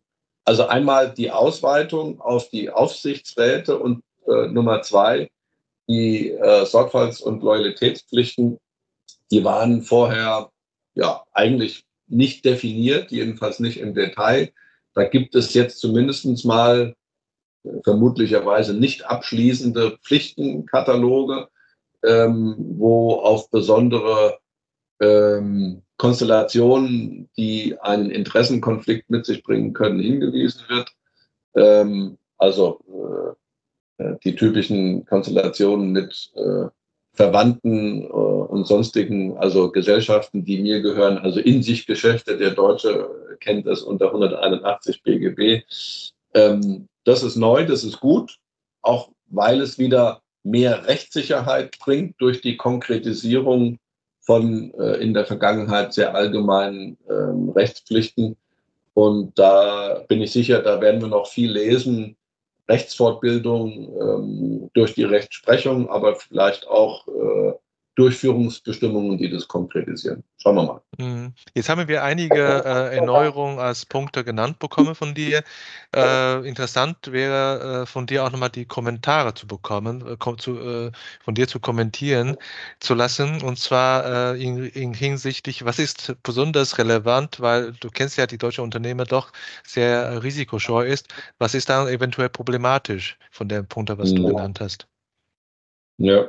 Also einmal die Ausweitung auf die Aufsichtsräte und äh, Nummer zwei, die äh, Sorgfalts- und Loyalitätspflichten, die waren vorher ja eigentlich nicht definiert, jedenfalls nicht im Detail. Da gibt es jetzt zumindest mal äh, vermutlicherweise nicht abschließende Pflichtenkataloge, ähm, wo auf besondere ähm, Konstellationen, die einen Interessenkonflikt mit sich bringen können, hingewiesen wird. Ähm, also äh, die typischen Konstellationen mit äh, Verwandten äh, und sonstigen, also Gesellschaften, die mir gehören, also in sich Geschäfte. Der Deutsche kennt das unter hunderteinundachtzig B G B. Ähm, das ist neu, das ist gut, auch weil es wieder mehr Rechtssicherheit bringt durch die Konkretisierung von äh, in der Vergangenheit sehr allgemeinen ähm, Rechtspflichten. Und da bin ich sicher, da werden wir noch viel lesen. Rechtsfortbildung ähm, durch die Rechtsprechung, aber vielleicht auch äh, Durchführungsbestimmungen, die das konkretisieren. Schauen wir mal. Jetzt haben wir einige äh, Erneuerungen als Punkte genannt bekommen von dir. Äh, interessant wäre äh, von dir auch nochmal die Kommentare zu bekommen, äh, kom zu, äh, von dir zu kommentieren zu lassen. Und zwar äh, in, in hinsichtlich, was ist besonders relevant, weil du kennst ja die deutsche Unternehmer doch sehr risikoscheu ist. Was ist da eventuell problematisch von den Punkten, was du Ja. genannt hast? Ja.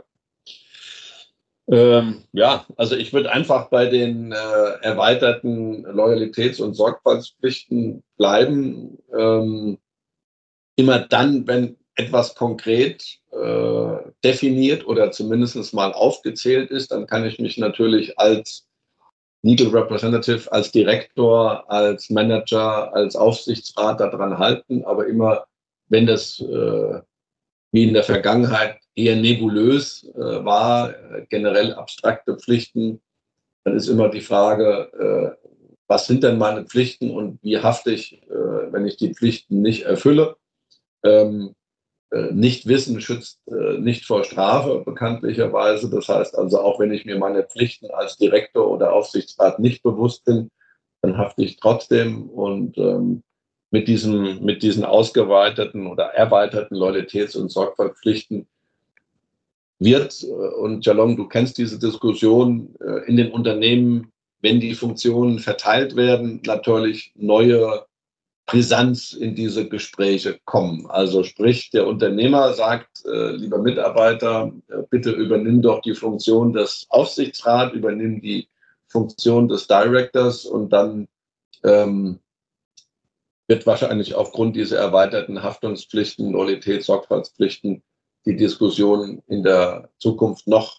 Ähm, ja, also ich würde einfach bei den äh, erweiterten Loyalitäts- und Sorgfaltspflichten bleiben. Ähm, immer dann, wenn etwas konkret äh, definiert oder zumindest mal aufgezählt ist, dann kann ich mich natürlich als Legal Representative, als Direktor, als Manager, als Aufsichtsrat daran halten. Aber immer, wenn das äh, wie in der Vergangenheit eher nebulös äh, war, äh, generell abstrakte Pflichten, dann ist immer die Frage, äh, was sind denn meine Pflichten und wie hafte ich, äh, wenn ich die Pflichten nicht erfülle. Ähm, äh, nicht wissen schützt äh, nicht vor Strafe, bekanntlicherweise. Das heißt also, auch wenn ich mir meine Pflichten als Direktor oder Aufsichtsrat nicht bewusst bin, dann hafte ich trotzdem. Und ähm, mit, diesem, mit diesen ausgeweiteten oder erweiterten Loyalitäts- und Sorgfaltspflichten wird, äh, und Jalong, du kennst diese Diskussion, äh, in den Unternehmen, wenn die Funktionen verteilt werden, natürlich neue Brisanz in diese Gespräche kommen. Also sprich, der Unternehmer sagt, äh, lieber Mitarbeiter, äh, bitte übernimm doch die Funktion des Aufsichtsrats, übernimm die Funktion des Directors und dann ähm, wird wahrscheinlich aufgrund dieser erweiterten Haftungspflichten, Loyalitäts-, Sorgfaltspflichten die Diskussion in der Zukunft noch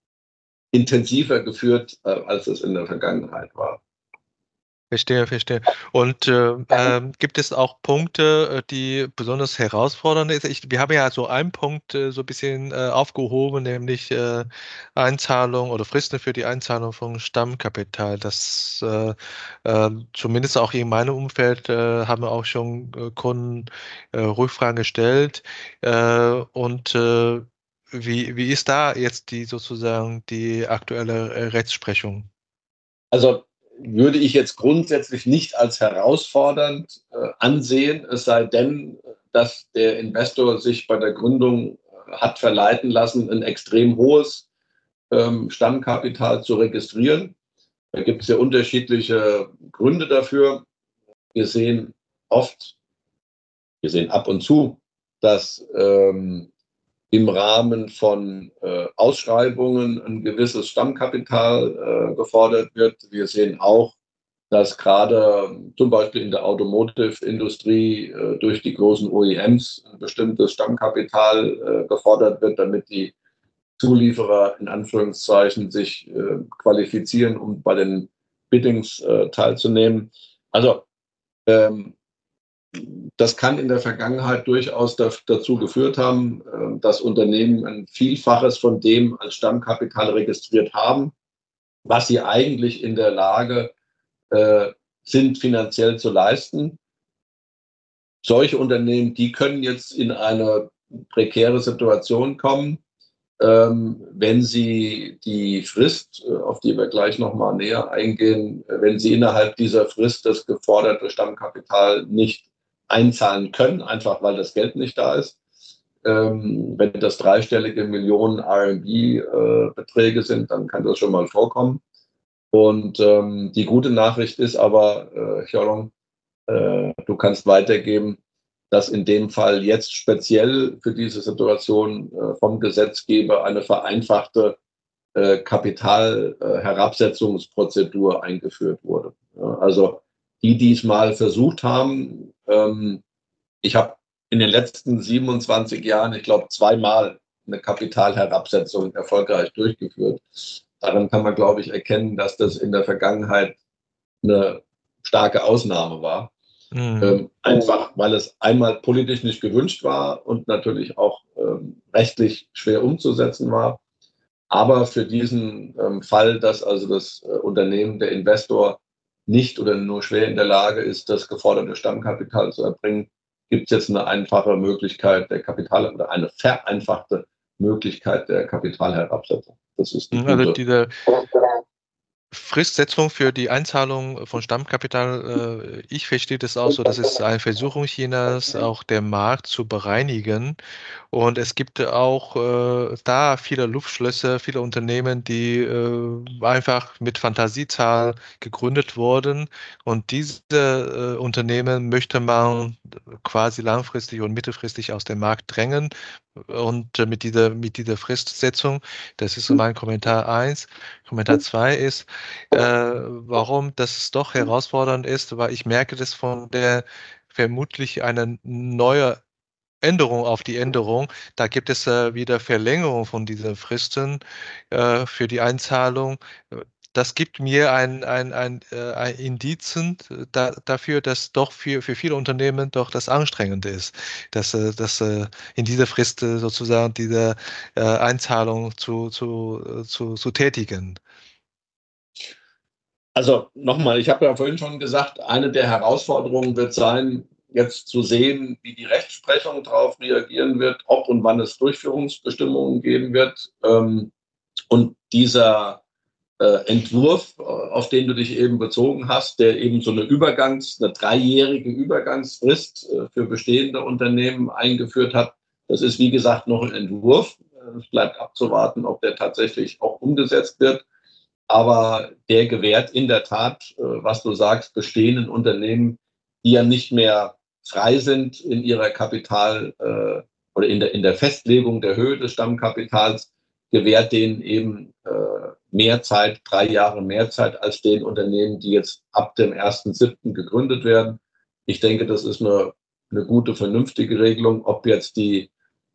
intensiver geführt, äh, als es in der Vergangenheit war. Verstehe, verstehe. Und äh, ähm, gibt es auch Punkte, äh, die besonders herausfordernd sind? Ich, wir haben ja so einen Punkt äh, so ein bisschen äh, aufgehoben, nämlich äh, Einzahlung oder Fristen für die Einzahlung von Stammkapital. Das äh, äh, zumindest auch in meinem Umfeld äh, haben auch schon äh, Kunden äh, Rückfragen gestellt. Äh, und äh, wie, wie ist da jetzt die sozusagen die aktuelle äh, Rechtsprechung? Also würde ich jetzt grundsätzlich nicht als herausfordernd äh, ansehen, es sei denn, dass der Investor sich bei der Gründung äh, hat verleiten lassen, ein extrem hohes ähm, Stammkapital zu registrieren. Da gibt es ja unterschiedliche Gründe dafür. Wir sehen oft, wir sehen ab und zu, dass ähm, im Rahmen von äh, Ausschreibungen ein gewisses Stammkapital äh, gefordert wird. Wir sehen auch, dass gerade ähm, zum Beispiel in der Automotive-Industrie äh, durch die großen O E Ms ein bestimmtes Stammkapital äh, gefordert wird, damit die Zulieferer in Anführungszeichen sich äh, qualifizieren, um bei den Biddings äh, teilzunehmen. Also ähm, das kann in der Vergangenheit durchaus dazu geführt haben, dass Unternehmen ein Vielfaches von dem als Stammkapital registriert haben, was sie eigentlich in der Lage äh, sind, finanziell zu leisten. Solche Unternehmen, die können jetzt in eine prekäre Situation kommen, ähm, wenn sie die Frist, auf die wir gleich nochmal näher eingehen, wenn sie innerhalb dieser Frist das geforderte Stammkapital nicht einzahlen können, einfach weil das Geld nicht da ist. Ähm, wenn das dreistellige Millionen R M B-Beträge äh, sind, dann kann das schon mal vorkommen. Und ähm, die gute Nachricht ist aber, äh, Xiaolong, äh, du kannst weitergeben, dass in dem Fall jetzt speziell für diese Situation äh, vom Gesetzgeber eine vereinfachte äh, Kapitalherabsetzungsprozedur äh, eingeführt wurde. Ja, also die, die es mal versucht haben, ähm, ich habe in den letzten siebenundzwanzig Jahren, ich glaube, zweimal eine Kapitalherabsetzung erfolgreich durchgeführt. Daran kann man, glaube ich, erkennen, dass das in der Vergangenheit eine starke Ausnahme war. Mhm. Ähm, einfach, weil es einmal politisch nicht gewünscht war und natürlich auch ähm, rechtlich schwer umzusetzen war. Aber für diesen ähm, Fall, dass also das äh, Unternehmen, der Investor nicht oder nur schwer in der Lage ist, das geforderte Stammkapital zu erbringen, gibt es jetzt eine einfache Möglichkeit der Kapital oder eine vereinfachte Möglichkeit der Kapitalherabsetzung. Das ist die Also gute. diese Fristsetzung für die Einzahlung von Stammkapital, äh, ich verstehe das auch so, das ist eine Versuchung Chinas, auch den Markt zu bereinigen. Und es gibt auch äh, da viele Luftschlösser, viele Unternehmen, die äh, einfach mit Fantasiezahl gegründet wurden. Und diese äh, Unternehmen möchte man quasi langfristig und mittelfristig aus dem Markt drängen. Und äh, mit dieser, mit dieser Fristsetzung, das ist so mein Kommentar eins. Kommentar zwei ist, äh, warum das doch herausfordernd ist, weil ich merke das von der vermutlich eine neue Änderung auf die Änderung. Da gibt es äh, wieder Verlängerung von diesen Fristen äh, für die Einzahlung. Das gibt mir ein, ein, ein, äh, ein Indizen da, dafür, dass doch für, für viele Unternehmen doch das anstrengend ist, dass, äh, dass äh, in dieser Frist äh, sozusagen diese äh, Einzahlung zu, zu, äh, zu, zu tätigen. Also nochmal, ich habe ja vorhin schon gesagt, eine der Herausforderungen wird sein, jetzt zu sehen, wie die Rechtsprechung darauf reagieren wird, ob und wann es Durchführungsbestimmungen geben wird. Ähm, und dieser äh, Entwurf, äh, auf den du dich eben bezogen hast, der eben so eine Übergangs-, eine dreijährige Übergangsfrist äh, für bestehende Unternehmen eingeführt hat, das ist wie gesagt noch ein Entwurf. Es bleibt abzuwarten, ob der tatsächlich auch umgesetzt wird. Aber der gewährt in der Tat, äh, was du sagst, bestehenden Unternehmen, die ja nicht mehr frei sind in ihrer Kapital- äh, oder in der, in der Festlegung der Höhe des Stammkapitals, gewährt denen eben äh, mehr Zeit, drei Jahre mehr Zeit als den Unternehmen, die jetzt ab dem ersten siebten gegründet werden. Ich denke, das ist eine, eine gute, vernünftige Regelung. Ob jetzt die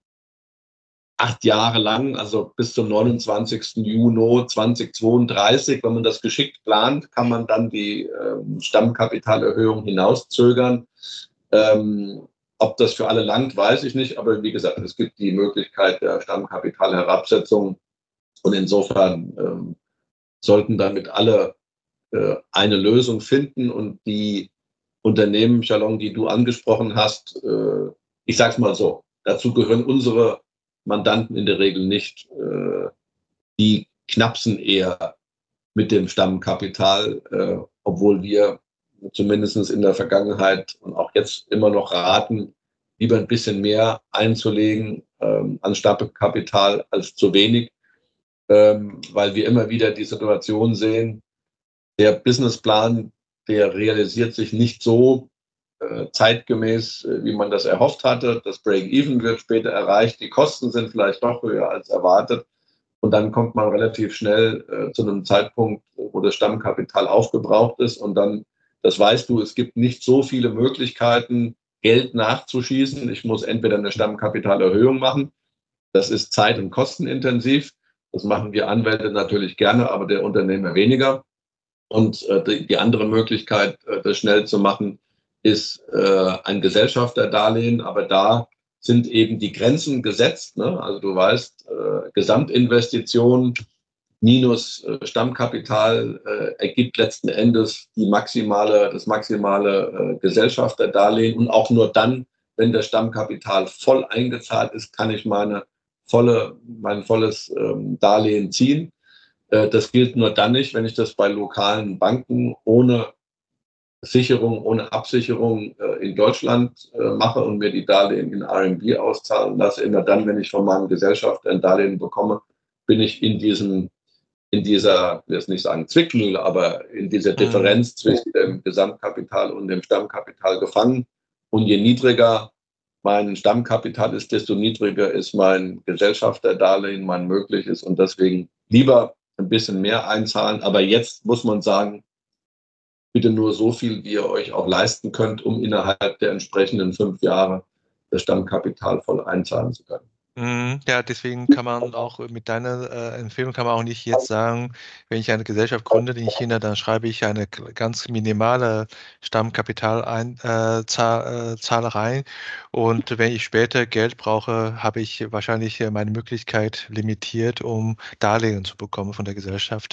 acht Jahre lang, also bis zum neunundzwanzigsten Juni zweitausendzweiunddreißig, wenn man das geschickt plant, kann man dann die ähm, Stammkapitalerhöhung hinauszögern. Ähm, ob das für alle langt, weiß ich nicht, aber wie gesagt, es gibt die Möglichkeit der Stammkapitalherabsetzung und insofern ähm, sollten damit alle äh, eine Lösung finden und die Unternehmen, Xiaolong, die du angesprochen hast, äh, ich sage es mal so, dazu gehören unsere Mandanten in der Regel nicht. Äh, die knapsen eher mit dem Stammkapital, äh, obwohl wir zumindest in der Vergangenheit und auch jetzt immer noch raten, lieber ein bisschen mehr einzulegen ähm, an Stammkapital als zu wenig, ähm, weil wir immer wieder die Situation sehen, der Businessplan, der realisiert sich nicht so äh, zeitgemäß, äh, wie man das erhofft hatte. Das Break-Even wird später erreicht. Die Kosten sind vielleicht doch höher als erwartet. Und dann kommt man relativ schnell äh, zu einem Zeitpunkt, wo das Stammkapital aufgebraucht ist. Und dann, das weißt du, es gibt nicht so viele Möglichkeiten, Geld nachzuschießen. Ich muss entweder eine Stammkapitalerhöhung machen. Das ist zeit- und kostenintensiv. Das machen wir Anwälte natürlich gerne, aber der Unternehmer weniger. Und äh, die, die andere Möglichkeit, äh, das schnell zu machen, ist äh, ein Gesellschafterdarlehen. Aber da sind eben die Grenzen gesetzt. Ne? Also du weißt, äh, Gesamtinvestition minus äh, Stammkapital äh, ergibt letzten Endes die maximale, das maximale äh, Gesellschafterdarlehen. Und auch nur dann, wenn das Stammkapital voll eingezahlt ist, kann ich meine volle, mein volles ähm, Darlehen ziehen. Das gilt nur dann nicht, wenn ich das bei lokalen Banken ohne Sicherung ohne Absicherung äh, in Deutschland äh, mache und mir die Darlehen in R M B auszahlen lasse. Immer dann, wenn ich von meinem Gesellschafter ein Darlehen bekomme, bin ich in diesem, in dieser, ich will jetzt nicht sagen Zwickmühle, aber in dieser Differenz zwischen dem Gesamtkapital und dem Stammkapital gefangen. Und je niedriger mein Stammkapital ist, desto niedriger ist mein Gesellschafterdarlehen, mein mögliches. Und deswegen lieber ein bisschen mehr einzahlen. Aber jetzt muss man sagen, bitte nur so viel, wie ihr euch auch leisten könnt, um innerhalb der entsprechenden fünf Jahre das Stammkapital voll einzahlen zu können. Ja, deswegen kann man auch mit deiner äh, Empfehlung kann man auch nicht jetzt sagen, wenn ich eine Gesellschaft gründe in China, dann schreibe ich eine ganz minimale Stammkapitalzahl äh, Zahl, äh, Zahl rein. Und wenn ich später Geld brauche, habe ich wahrscheinlich meine Möglichkeit limitiert, um Darlehen zu bekommen von der Gesellschaft.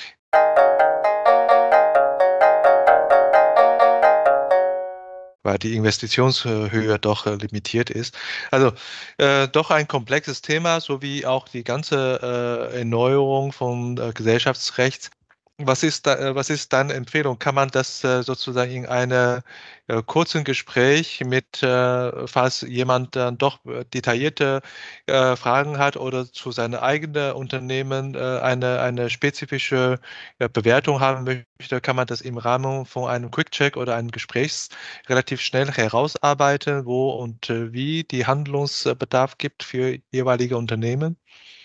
Weil die Investitionshöhe doch äh, limitiert ist. Also äh, doch ein komplexes Thema, sowie auch die ganze äh, Erneuerung vom äh, Gesellschaftsrecht. Was ist, da, äh, was ist deine Empfehlung? Kann man das äh, sozusagen in einem äh, kurzen Gespräch mit, äh, falls jemand dann doch detaillierte äh, Fragen hat oder zu seinem eigenen Unternehmen äh, eine, eine spezifische äh, Bewertung haben möchte, kann man das im Rahmen von einem Quick-Check oder einem Gesprächs relativ schnell herausarbeiten, wo und äh, wie die Handlungsbedarf gibt für jeweilige Unternehmen?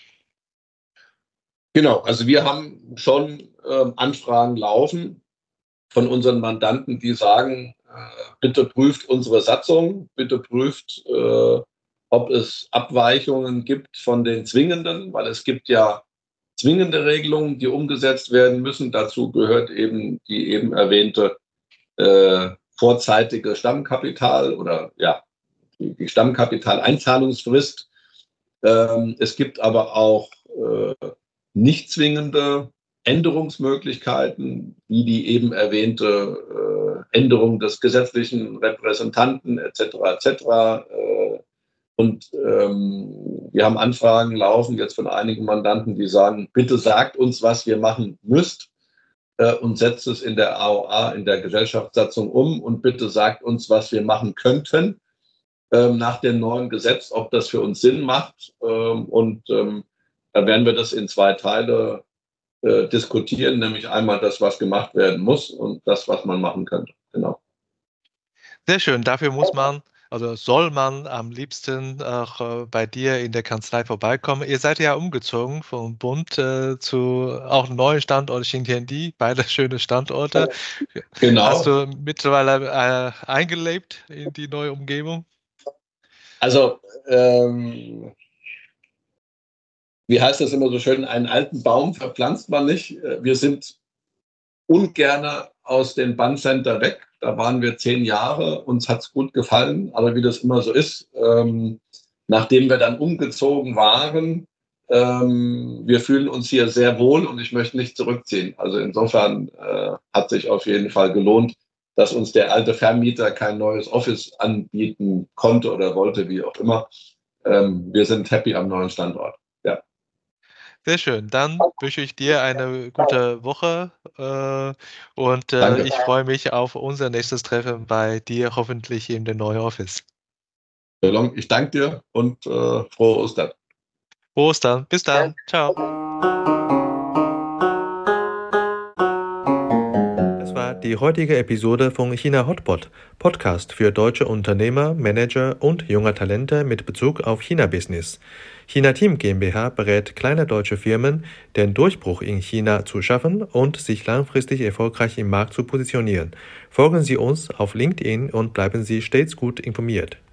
Genau, also wir haben schon äh, Anfragen laufen von unseren Mandanten, die sagen, äh, bitte prüft unsere Satzung, bitte prüft, äh, ob es Abweichungen gibt von den zwingenden, weil es gibt ja zwingende Regelungen, die umgesetzt werden müssen. Dazu gehört eben die eben erwähnte äh, vorzeitige Stammkapital oder ja, die, die Stammkapitaleinzahlungsfrist. Ähm, es gibt aber auch äh, nicht zwingende Änderungsmöglichkeiten, wie die eben erwähnte äh, Änderung des gesetzlichen Repräsentanten et cetera et cetera. Äh, und ähm, wir haben Anfragen laufen jetzt von einigen Mandanten, die sagen, bitte sagt uns, was ihr machen müsst äh, und setzt es in der A O A, in der Gesellschaftssatzung um und bitte sagt uns, was wir machen könnten äh, nach dem neuen Gesetz, ob das für uns Sinn macht. Ähm, und ähm, da werden wir das in zwei Teile äh, diskutieren, nämlich einmal das, was gemacht werden muss und das, was man machen könnte. Genau. Sehr schön. Dafür muss man, also soll man am liebsten auch äh, bei dir in der Kanzlei vorbeikommen. Ihr seid ja umgezogen vom Bund äh, zu auch einem neuen Standort Xintiandi, beide schöne Standorte. Genau. Hast du mittlerweile äh, eingelebt in die neue Umgebung? Also, ähm, wie heißt das immer so schön, einen alten Baum verpflanzt man nicht. Wir sind ungern aus dem Bancenter weg. Da waren wir zehn Jahre, uns hat es gut gefallen, aber wie das immer so ist, ähm, nachdem wir dann umgezogen waren, ähm, wir fühlen uns hier sehr wohl und ich möchte nicht zurückziehen. Also insofern äh, hat sich auf jeden Fall gelohnt, dass uns der alte Vermieter kein neues Office anbieten konnte oder wollte, wie auch immer. Ähm, wir sind happy am neuen Standort. Ja. Sehr schön. Dann wünsche ich dir eine gute Woche äh, und äh, Danke. ich freue mich auf unser nächstes Treffen bei dir, hoffentlich in dem neuen Office. Ich danke dir und äh, frohe Ostern. Frohe Ostern. Bis dann. Ciao. Das war die heutige Episode von China Hotpot, Podcast für deutsche Unternehmer, Manager und junge Talente mit Bezug auf China-Business. China Team GmbH berät kleine deutsche Firmen, den Durchbruch in China zu schaffen und sich langfristig erfolgreich im Markt zu positionieren. Folgen Sie uns auf LinkedIn und bleiben Sie stets gut informiert.